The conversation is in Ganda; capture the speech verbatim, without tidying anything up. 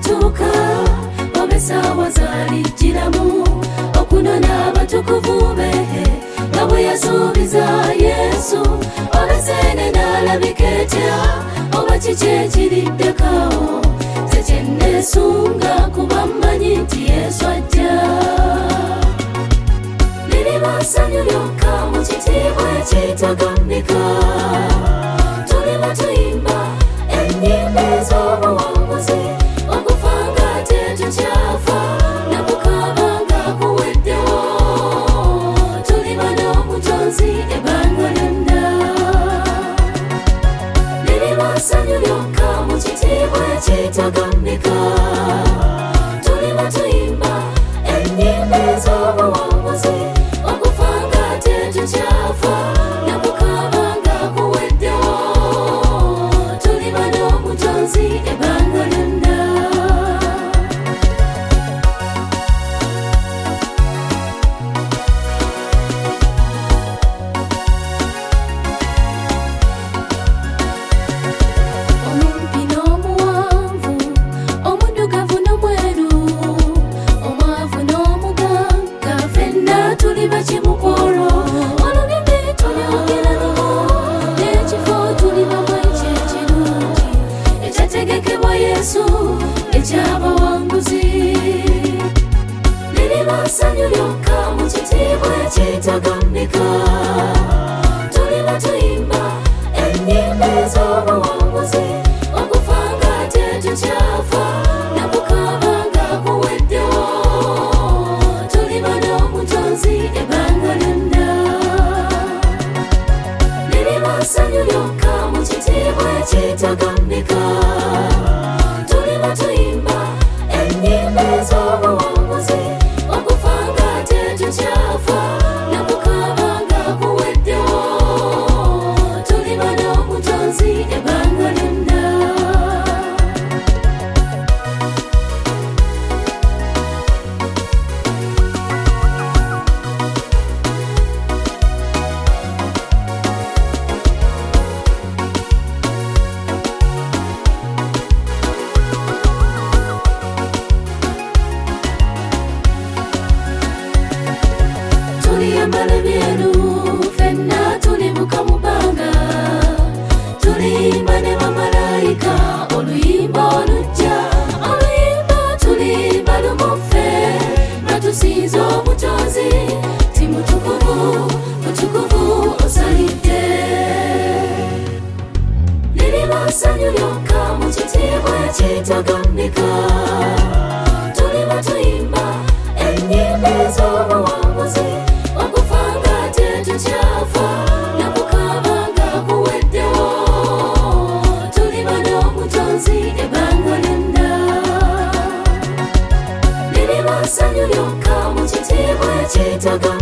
lituuka obesawa zalijjiramu okunona abatukuvu be nga bwe yasuubiza Yesu. Obesene n'alabika etya oba kiki ekiriddekawo nze kye nneesunga kuba mmanyi nti Yesu ajja. Liriba ssanyu lyokka mu kitiibwa ekitagambika, tuliba tuyimba ennyimba ez'obuwanguzi okufa nga tetukyafa nakukaaba nga kuweddewo. Tuliba n'omutonzi ebbanga lyonna. Liriba ssanyu lyokka mu kitiibwa ekitagambika, tuliba tuyimba ennyimba ez'obuwanguzi okufa nga tetukyafa nakukaaba nga kuweddewo. Tuliba n'omutonzi ebbanga lyonna. Omumpi n'omuwanvu, omuddugavu n'omweru, omwavu n'omugagga, ffenna tuli bakimukwolo. Olulimi tulyogera lumu, n'ekifo tulibamu eky'ekirungi ekyategekebwa Yesu eky'abawanguzi. Liriba ssanyu lyokka mu kitiibwa ekitagambika, tuliba tuyimba ennyimba ez'obuwanguzi okufa nga tetukyafa nakukaaba nga kuweddewo. Tuliba n'omutonzi ebbanga lyonna. Liriba ssanyu lyokka mu kitiibwa ekitagambika, tuliba tuyimba ennyimba ez'obuwanguzi okufa nga tetukyafa nakukaaba nga kuweddewo. Tuliba n'omutonzi ebbanga lyonna. Tuliyambala byeru, ffenna tulibuka mu bbanga, tuliyimba ne bamalayika oluyimba olujja. Oluyimba tuliyimba lumu ffe nga tusinza omutonzi ti mutukuvu mutukuvu osalidde. Liriba ssanyu lyokka mu kitiibwa ekitagambika, tuliba tuyimba ennyimba ez'obuwanguzi okufa nga tetukyafa nakukaaba nga kuweddewo. Tuliba n'omutonzi ebbanga lyonna. Liriba ssanyu lyokka mu kitiibwa ekitagambika,